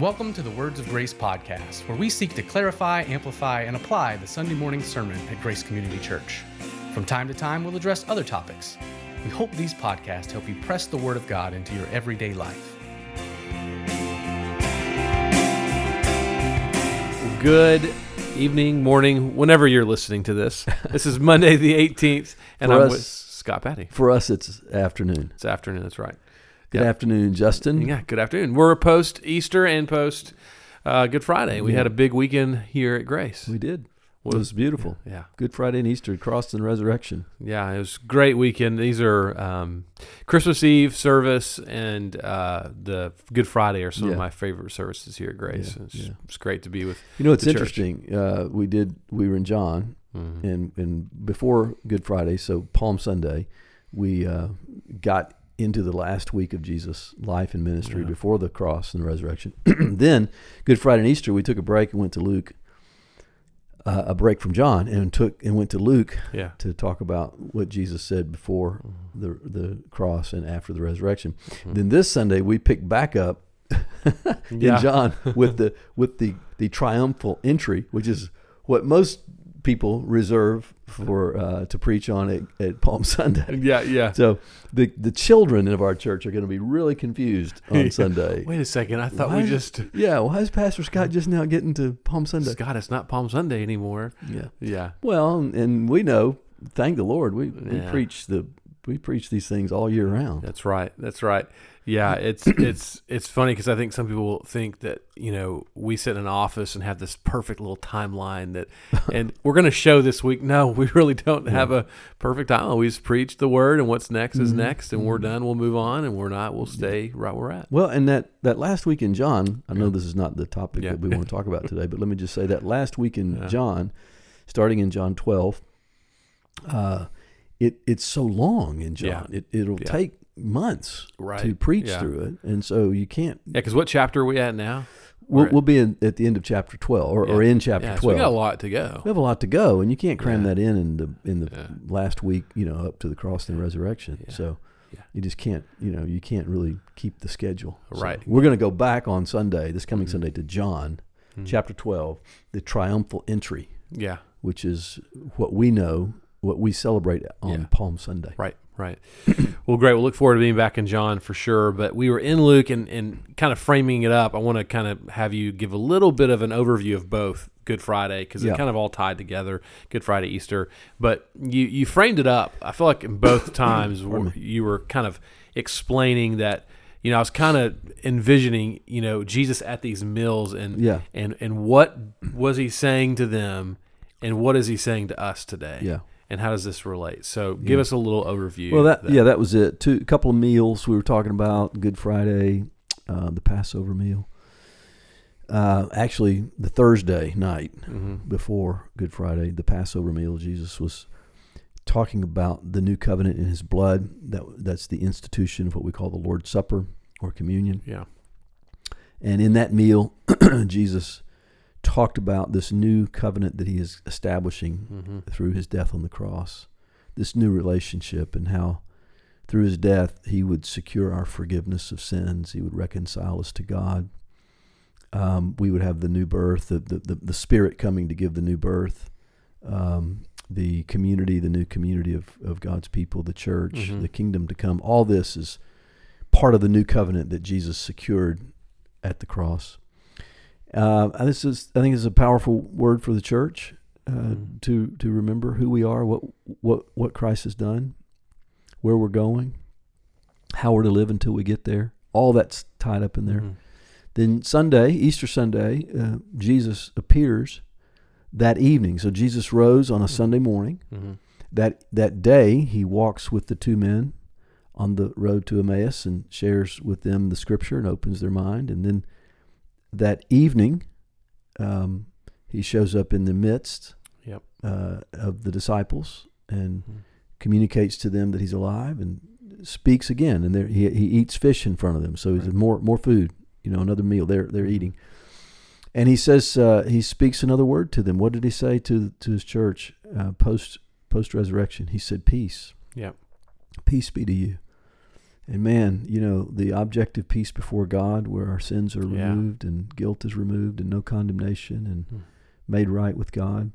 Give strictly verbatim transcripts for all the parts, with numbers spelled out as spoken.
Welcome to the Words of Grace podcast, where we seek to clarify, amplify, and apply the Sunday morning sermon at Grace Community Church. From time to time, we'll address other topics. We hope these podcasts help you press the Word of God into your everyday life. Good evening, morning, whenever you're listening to this. This is Monday the eighteenth, and For I'm us- with Scott Patty. For us, it's afternoon. It's afternoon, that's right. Good Yep. afternoon, Justin. Yeah, good afternoon. We're post Easter and post uh, Good Friday. We Yeah. had a big weekend here at Grace. We did. Was- It was beautiful. Yeah, Good Friday and Easter, cross and resurrection. yeah, it was a great weekend. These are um, Christmas Eve service and uh, the Good Friday are some Yeah. of my favorite services here at Grace. Yeah, It's, yeah. it's great to be with. You know, it's The church. interesting. Uh, we did. We were in John, Mhm. and and before Good Friday, so Palm Sunday, we uh, got into the last week of Jesus' life and ministry Yeah. before the cross and the resurrection. Then Good Friday and Easter, we took a break and went to Luke. Uh, a break from John, and took and went to Luke Yeah. to talk about what Jesus said before the the cross and after the resurrection. Mhm. Then this Sunday we pick back up in Yeah. John with the with the the triumphal entry, which is what most people reserve for uh, to preach on at, at Palm Sunday. Yeah, yeah. So the the children of our church are going to be really confused on Sunday. Wait a second. I thought Why- we just... Yeah, why is Pastor Scott just now getting to Palm Sunday? Scott, it's not Palm Sunday anymore. Yeah. Yeah. Well, and we know, thank the Lord, we, we Yeah. preach the we preach these things all year round. That's right. That's right. Yeah, it's it's it's funny because I think some people think that, you know, we sit in an office and have this perfect little timeline that, and we're going to show this week. No, we really don't have a perfect timeline. We just preach the word, and what's next is Mhm. next, and we're done. We'll move on, and we're not. We'll stay right where we're at. Well, and that, that last week in John, I know Yeah. this is not the topic Yeah. that we want to talk about today, but let me just say that last week in Yeah. John, starting in John twelve, uh, it it's so long in John. It it'll Yeah. take months Right. to preach Yeah. through it, and so you can't. Yeah, because what chapter are we at now? We'll, We're- we'll be in, at the end of chapter twelve, or, or Yeah. in chapter Yeah, so twelve. we got a lot to go. We have a lot to go, and you can't cram Yeah. that in in the in the Yeah. last week, you know, up to the cross and the resurrection. Yeah. So Yeah. you just can't, you know, you can't really keep the schedule. So Right. we're going to go back on Sunday, this coming Mhm. Sunday, to John Mhm. chapter twelve, the triumphal entry, Yeah. which is what we know, what we celebrate on Yeah. Palm Sunday. Right, right. Well, great. We'll look forward to being back in John for sure. But we were in Luke and, and kind of framing it up. I want to kind of have you give a little bit of an overview of both Good Friday because Yeah. it kind of all tied together, Good Friday, Easter. But you, you framed it up. I feel like in both times Pardon you were kind of explaining that, you know, I was kind of envisioning, you know, Jesus at these meals and, Yeah. and, and what was he saying to them and what is he saying to us today? Yeah. And how does this relate? So give Yeah. us a little overview. Well, that of yeah, that was it. Two a couple of meals we were talking about. Good Friday, uh, the Passover meal. Uh, actually, the Thursday night Mhm. before Good Friday, the Passover meal, Jesus was talking about the new covenant in His blood. That that's the institution of what we call the Lord's Supper or communion. Yeah. And in that meal, Jesus talked about this new covenant that He is establishing Mm-hmm. through His death on the cross, this new relationship, and how through His death He would secure our forgiveness of sins. He would reconcile us to God. Um, we would have the new birth, the, the, the, the Spirit coming to give the new birth, um, the community, the new community of, of God's people, the church, Mhm. the kingdom to come. All this is part of the new covenant that Jesus secured at the cross. Uh, and this is, I think, is a powerful word for the church uh, Mhm. to to remember who we are, what what what Christ has done, where we're going, how we're to live until we get there. All that's tied up in there. Mhm. Then Sunday, Easter Sunday, uh, Jesus appears that evening. So Jesus rose on a Sunday morning. Mhm. That that day, He walks with the two men on the road to Emmaus and shares with them the Scripture and opens their mind. And then that evening, um, He shows up in the midst Yep. uh, of the disciples and Mhm. communicates to them that He's alive and speaks again. And there, he he eats fish in front of them. So He's Right. more more food, you know, another meal. They're they're eating. And He says uh, He speaks another word to them. What did He say to to His church uh, post post resurrection? He said, "Peace, Yep. peace be to you." And man, you know, the objective peace before God, where our sins are Yeah. removed and guilt is removed and no condemnation and Hmm. made right with God.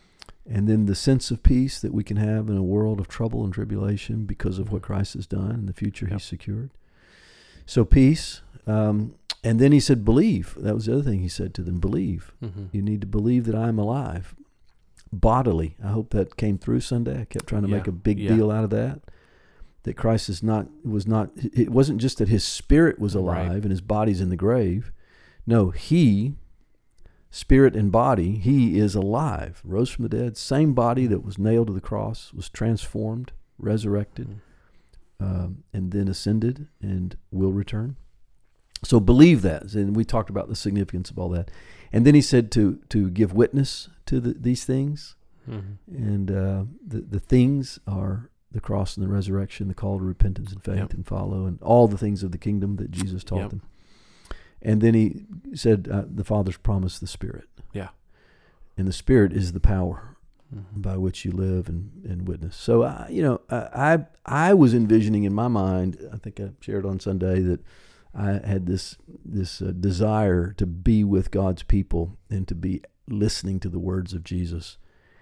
And then the sense of peace that we can have in a world of trouble and tribulation because of what Christ has done and the future Yep. he's secured. So peace. Um, and then he said, believe. That was the other thing he said to them, believe. Mm-hmm. You need to believe that I am alive bodily. I hope that came through Sunday. I kept trying to Yeah. make a big Yeah. deal out of that. That Christ is not, was not, it wasn't just that his spirit was alive Right. and his body's in the grave. No, he, spirit and body, he is alive, rose from the dead. Same body that was nailed to the cross, was transformed, resurrected, Mm. um, and then ascended and will return. So believe that. And we talked about the significance of all that. And then he said to to give witness to the, these things. Mm-hmm. And uh, the, the things are the cross and the resurrection, the call to repentance and faith Yep. and follow, and all the things of the kingdom that Jesus taught Yep. them. And then he said, uh, the Father's promised the Spirit. Yeah. And the Spirit is the power Mm-hmm. by which you live and, and witness. So, I, you know, I, I I was envisioning in my mind, I think I shared on Sunday, that I had this this uh, desire to be with God's people and to be listening to the words of Jesus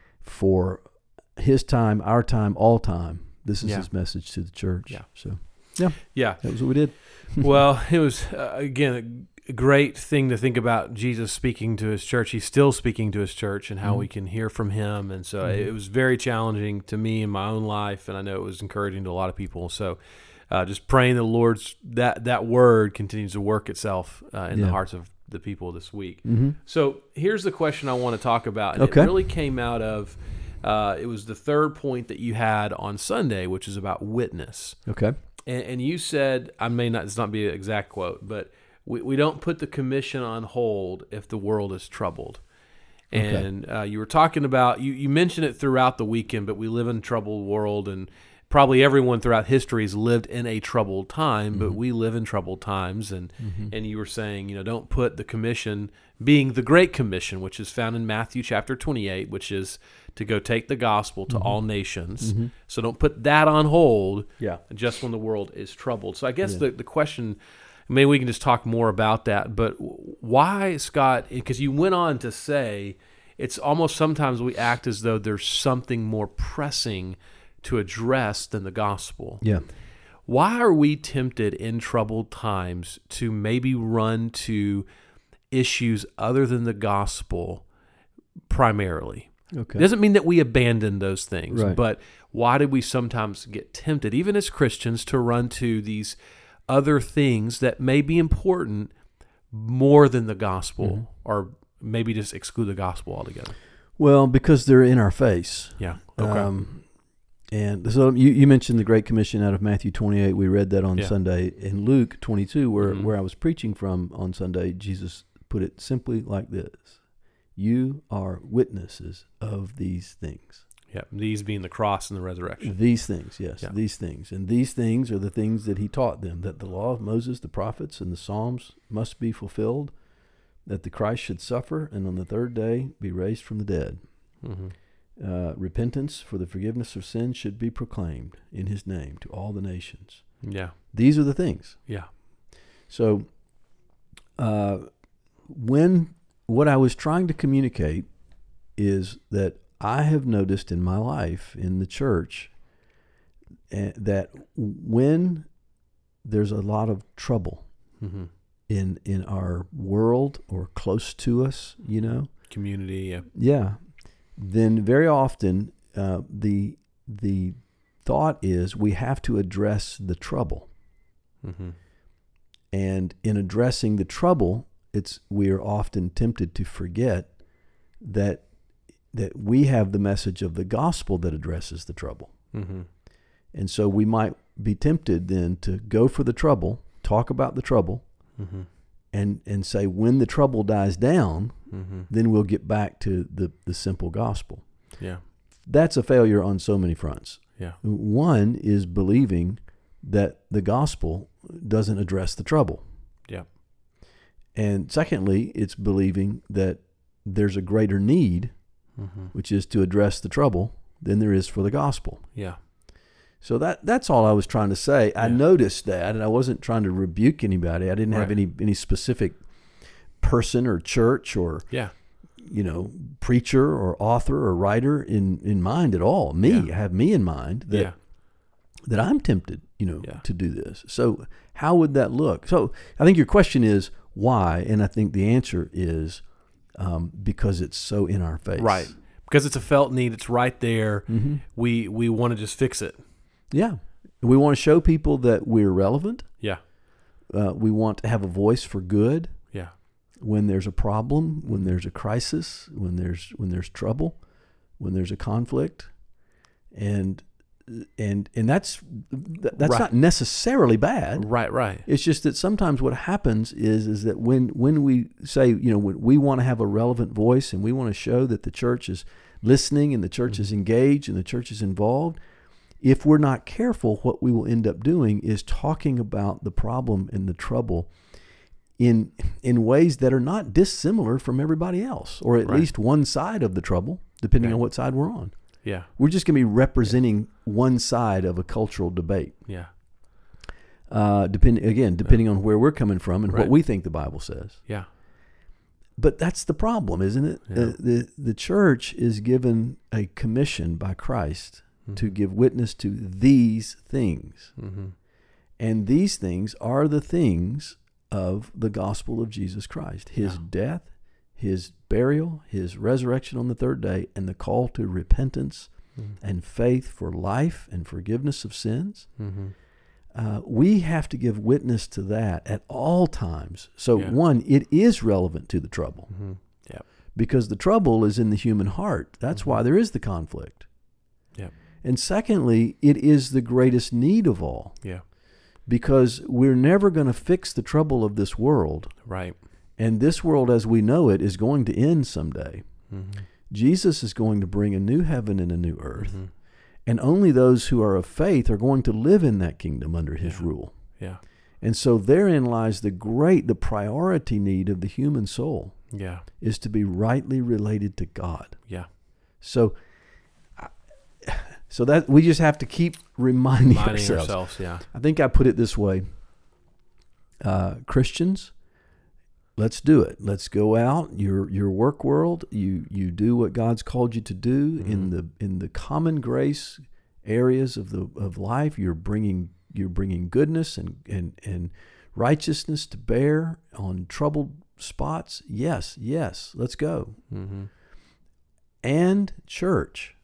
for his time, our time, all time. This is Yeah. his message to the church. Yeah. So Yeah. that was what we did. Well, it was, uh, again, a great thing to think about Jesus speaking to his church. He's still speaking to his church and how Mhm. we can hear from him. And so Mhm. it was very challenging to me in my own life, and I know it was encouraging to a lot of people. So uh, just praying the Lord's, that, that word continues to work itself uh, in Yeah. the hearts of the people this week. Mm-hmm. So here's the question I want to talk about. And Okay. it really came out of, uh, it was the third point that you had on Sunday, which is about witness. Okay. And, and you said, I may not, it's not be an exact quote, but we, we don't put the commission on hold if the world is troubled. Okay. And uh, you were talking about, you, you mentioned it throughout the weekend, but we live in a troubled world, and probably everyone throughout history has lived in a troubled time, but Mhm. we live in troubled times. And, Mhm. and you were saying, you know, don't put the commission, being the Great Commission, which is found in Matthew chapter twenty-eight, which is to go take the gospel to Mhm. all nations. Mhm. So don't put that on hold Yeah. just when the world is troubled. So I guess Yeah. the, the question, maybe we can just talk more about that, but why, Scott, because you went on to say it's almost sometimes we act as though there's something more pressing to address than the gospel. Yeah. Why are we tempted in troubled times to maybe run to issues other than the gospel primarily? Okay. It doesn't mean that we abandon those things, Right. but why do we sometimes get tempted, even as Christians, to run to these other things that may be important more than the gospel, Mhm. or maybe just exclude the gospel altogether? Well, because they're in our face. Yeah. Okay. Um, and so you, you mentioned the Great Commission out of Matthew twenty-eight. We read that on Yeah. Sunday. In Luke twenty-two, where, Mhm. where I was preaching from on Sunday, Jesus put it simply like this. You are witnesses of these things. yeah. These being the cross and the resurrection. These things, yes, Yeah. these things. And these things are the things that he taught them, that the law of Moses, the prophets, and the Psalms must be fulfilled, that the Christ should suffer and on the third day be raised from the dead. Mm-hmm. Uh, repentance for the forgiveness of sins should be proclaimed in his name to all the nations. Yeah. These are the things. Yeah. So uh, when what I was trying to communicate is that I have noticed in my life in the church uh, that when there's a lot of trouble Mm-hmm. in in our world or close to us, you know, Community. Yeah. yeah, then very often uh, the the thought is we have to address the trouble, Mm-hmm. and in addressing the trouble, it's we are often tempted to forget that that we have the message of the gospel that addresses the trouble, Mm-hmm. and so we might be tempted then to go for the trouble, talk about the trouble, Mm-hmm. and and say when the trouble dies down, Mm-hmm. then we'll get back to the the simple gospel. Yeah. That's a failure on so many fronts. Yeah. One is believing that the gospel doesn't address the trouble. Yeah. And secondly, it's believing that there's a greater need, Mm-hmm. which is to address the trouble, than there is for the gospel. Yeah. So that that's all I was trying to say. I Yeah. noticed that, and I wasn't trying to rebuke anybody. I didn't have Right. any any specific person or church or Yeah. you know preacher or author or writer in, in mind at all. Me, Yeah. I have me in mind that Yeah. that I'm tempted, you know, Yeah. to do this. So how would that look? So I think your question is why, and I think the answer is um, because it's so in our face. Right. Because it's a felt need. It's right there. Mm-hmm. We we want to just fix it. Yeah. We want to show people that we're relevant. Yeah. Uh, we want to have a voice for good Yeah. when there's a problem, when there's a crisis, when there's when there's trouble, when there's a conflict, and and and that's that's Right. not necessarily bad. Right. Right. It's just that sometimes what happens is is that when when we say, you know, when we want to have a relevant voice and we want to show that the church is listening and the church is engaged and the church is involved, if we're not careful, what we will end up doing is talking about the problem and the trouble in in ways that are not dissimilar from everybody else, or at Right. least one side of the trouble, depending Okay. on what side we're on. Yeah. We're just going to be representing one side of a cultural debate. Yeah. Uh, depending again, depending on where we're coming from and Right. what we think the Bible says. Yeah. But that's the problem, isn't it? Yeah. The, the the church is given a commission by Christ to give witness to these things. Mm-hmm. And these things are the things of the gospel of Jesus Christ. His Yeah. death, his burial, his resurrection on the third day, and the call to repentance Mm-hmm. and faith for life and forgiveness of sins. Mm-hmm. Uh, we have to give witness to that at all times. So, Yeah. one, it is relevant to the trouble Mm-hmm. Yeah. because the trouble is in the human heart. That's Mhm. why there is the conflict. Yeah. And secondly, it is the greatest need of all Yeah. because we're never going to fix the trouble of this world. Right. And this world as we know it is going to end someday. Mm-hmm. Jesus is going to bring a new heaven and a new earth. Mm-hmm. And only those who are of faith are going to live in that kingdom under his Yeah. rule. Yeah. And so therein lies the great, the priority need of the human soul Yeah. is to be rightly related to God. Yeah. So, so that we just have to keep reminding, Reminding ourselves. ourselves. Yeah. I think I put it this way: uh, Christians, let's do it. Let's go out your your work world. You you do what God's called you to do in Mhm. the in the common grace areas of the of life. You're bringing you're bringing goodness and and and righteousness to bear on troubled spots. Yes, yes. Let's go. Mm-hmm. And church,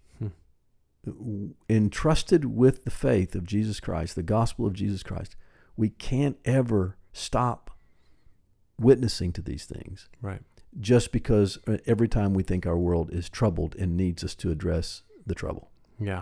Hmm. entrusted with the faith of Jesus Christ, the gospel of Jesus Christ, we can't ever stop witnessing to these things Right. just because every time we think our world is troubled and needs us to address the trouble. Yeah.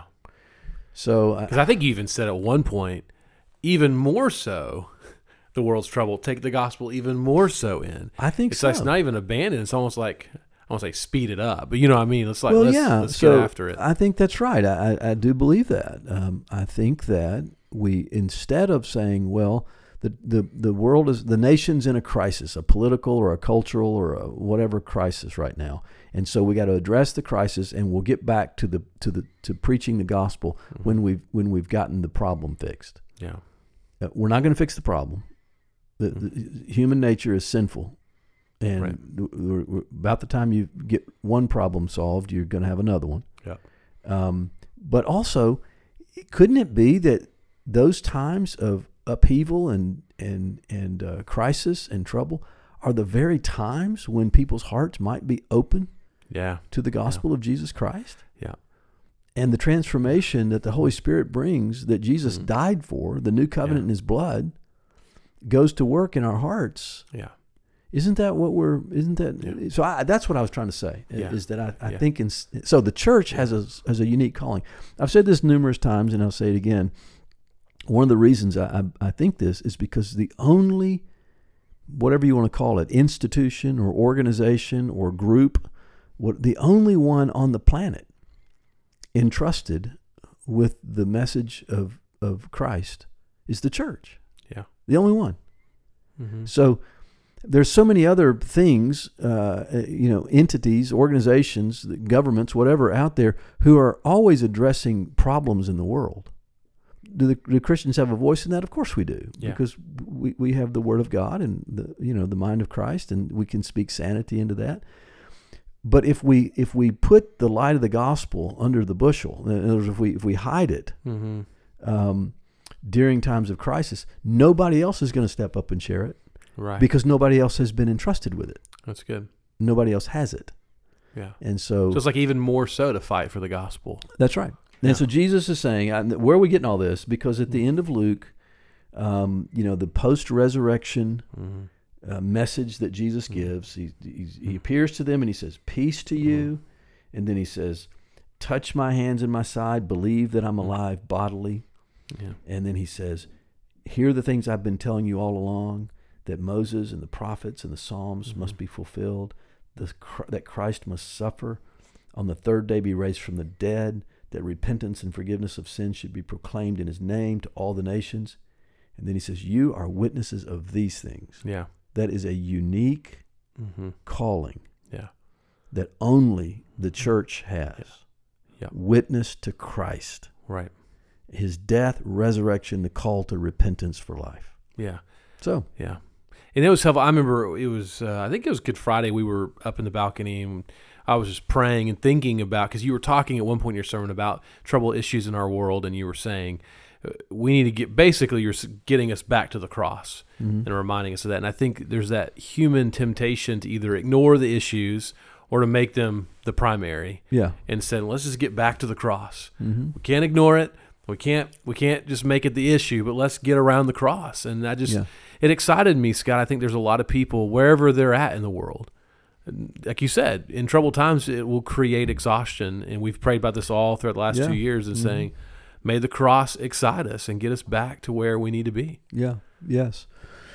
So, uh, Because I think you even said at one point, even more so, the world's trouble. Take the gospel even more so in. I think It's so. like it's not even abandoned. It's almost like I won't say speed it up, but you know what I mean. It's like well, let's, yeah. let's so get after it. I think that's right. I, I, I do believe that. Um, I think that we, instead of saying, well, the, the, the world is, the nation's in a crisis, a political or a cultural or a whatever crisis right now. And so we got to address the crisis and we'll get back to the, to the, to preaching the gospel Mhm. when we've, when we've gotten the problem fixed. Yeah. Uh, we're not going to fix the problem. The, the human nature is sinful. And Right. we're, we're, about the time you get one problem solved, you're going to have another one. Yeah. Um, but also, couldn't it be that those times of upheaval and and and uh, crisis and trouble are the very times when people's hearts might be open Yeah. to the gospel of Jesus Christ? Yeah. And the transformation that the Holy Spirit brings, that Jesus Mhm. died for, the new covenant Yeah. in His blood, goes to work in our hearts. Yeah. Isn't that what we're? Isn't that Yeah. so? I, that's what I was trying to say. Yeah. Is that I, I Yeah. think in, so? The church has a has a unique calling. I've said this numerous times, and I'll say it again. One of the reasons I, I, I think this is because the only, whatever you want to call it, institution or organization or group, what the only one on the planet entrusted with the message of of Christ is the church. Yeah. The only one. Mm-hmm. So there's so many other things, uh, you know, entities, organizations, governments, whatever out there who are always addressing problems in the world. do the, do Christians have a voice in that? Of course we do, Yeah. because we, we have the Word of God and the you know the mind of Christ, and we can speak sanity into that. But if we if we put the light of the gospel under the bushel, in other words, if we if we hide it Mm-hmm. um, during times of crisis, nobody else is going to step up and share it, Right. because nobody else has been entrusted with it. That's good. Nobody else has it, Yeah. and so, So it's like even more so to fight for the gospel. that's right. Yeah. And so Jesus is saying, and where are we getting all this? Because at the end of Luke, um, you know, the post-resurrection Mm-hmm. uh, message that Jesus Mhm. gives, he, he he appears to them and he says, "Peace to you," and then he says, "Touch my hands and my side, believe that I'm alive bodily," Yeah. and then he says, "Hear the things I've been telling you all along, that Moses and the prophets and the Psalms Mhm. must be fulfilled, the, that Christ must suffer, on the third day be raised from the dead, that repentance and forgiveness of sins should be proclaimed in his name to all the nations." And then he says, "You are witnesses of these things." Yeah. That is a unique Mm-hmm. calling Yeah. that only the church has. Yeah. Witness to Christ, Right. his death, resurrection, the call to repentance for life. Yeah. So, Yeah. And it was helpful. I remember it was, uh, I think it was Good Friday. We were up in the balcony and I was just praying and thinking about, because you were talking at one point in your sermon about trouble issues in our world, and you were saying uh, we need to get, basically you're s- getting us back to the cross mhm. and reminding us of that. And I think there's that human temptation to either ignore the issues or to make them the primary, yeah. and said, let's just get back to the cross. Mm-hmm. We can't ignore it. We can't we can't just make it the issue, but let's get around the cross. And I just Yeah. it excited me, Scott. I think there's a lot of people wherever they're at in the world. Like you said, in troubled times it will create exhaustion, and we've prayed about this all throughout the last Yeah. two years and Mhm. saying, may the cross excite us and get us back to where we need to be. Yeah. Yes.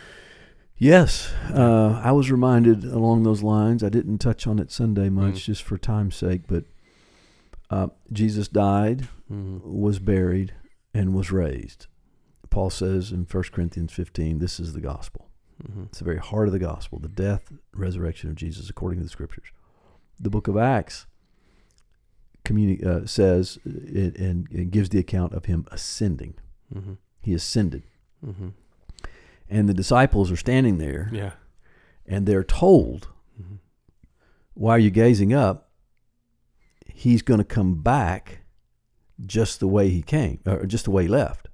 Yes. Uh, I was reminded along those lines. I didn't touch on it Sunday much, Mm. just for time's sake, but uh, Jesus died, Mm-hmm. was buried, and was raised. Paul says in First Corinthians fifteen, this is the gospel. Mm-hmm. It's the very heart of the gospel, the death, resurrection of Jesus according to the scriptures. The book of Acts communi- uh, says it, and it gives the account of him ascending. Mm-hmm. He ascended. Mm-hmm. And the disciples are standing there, Yeah. and they're told, Mm-hmm. why are you gazing up? He's going to come back just the way he came, or just the way he left.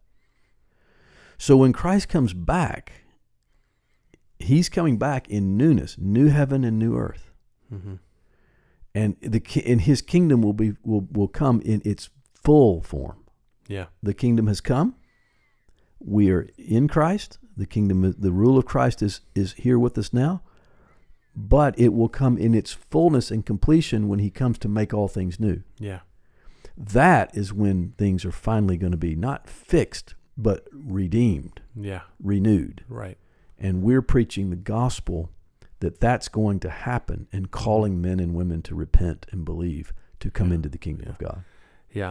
So when Christ comes back, he's coming back in newness, new heaven and new earth. Mm-hmm. And the ki- and his kingdom will be will, will come in its full form. Yeah. The kingdom has come. We are in Christ. The kingdom, the rule of Christ is is here with us now. But it will come in its fullness and completion when he comes to make all things new. Yeah. That is when things are finally going to be not fixed, but redeemed, Yeah. renewed. Right. And we're preaching the gospel that that's going to happen, and calling men and women to repent and believe, to come Yeah. into the kingdom Yeah. of God. Yeah.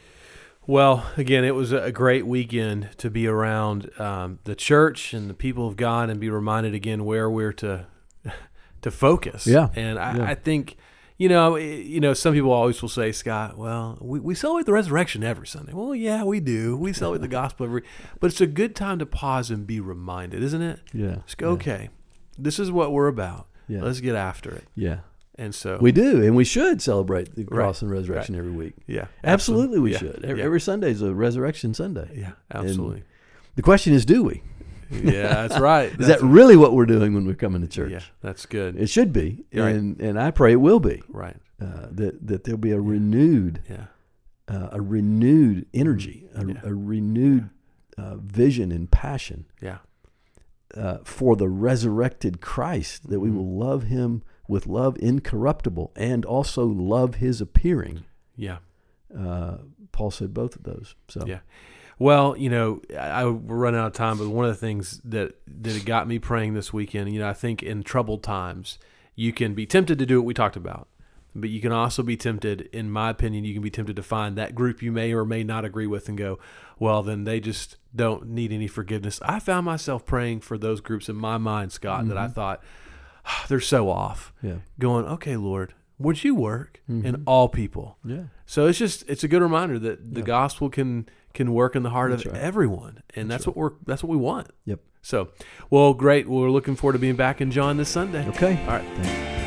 Well, again, it was a great weekend to be around um, the church and the people of God, and be reminded again where we're to to focus. Yeah. And I, Yeah. I think, you know, it- you know, some people always will say, Scott, well, we, we celebrate the resurrection every Sunday. Well, yeah, we do. We celebrate the gospel every, but it's a good time to pause and be reminded, isn't it? Yeah. Just go, okay, this is what we're about. Yeah. Let's get after it. Yeah. And so We do, and we should celebrate the Right. cross and resurrection every week. yeah, Absolutely, we Yeah. should. Every, Yeah. every Sunday is a resurrection Sunday. Yeah, absolutely. The question is, do we? Yeah, that's right. Is That's that really what we're doing when we're coming to church? Yeah, that's good. It should be, Right. and and I pray it will be. Right. Uh, that that there'll be a renewed, Yeah. uh, a renewed energy, a, Yeah. a renewed uh, vision and passion Yeah. uh, for the resurrected Christ. That we Mhm. will love Him with love incorruptible, and also love His appearing. Yeah. Uh, Paul said both of those. So Yeah. Well, you know, I, I we're running out of time, but one of the things that that it got me praying this weekend, you know, I think in troubled times, you can be tempted to do what we talked about, but you can also be tempted, in my opinion, you can be tempted to find that group you may or may not agree with and go, well, then they just don't need any forgiveness. I found myself praying for those groups in my mind, Scott, that I Mhm. thought, "Ah, they're so off. yeah, Going, okay, Lord, would you work in Mhm. all people? yeah, So it's just, it's a good reminder that the Yeah. gospel can can work in the heart That's of right. everyone, and that's, That's what we're that's what we want. Yep. So, well, great. Well, we're looking forward to being back in John this Sunday. Okay. All right. Thanks.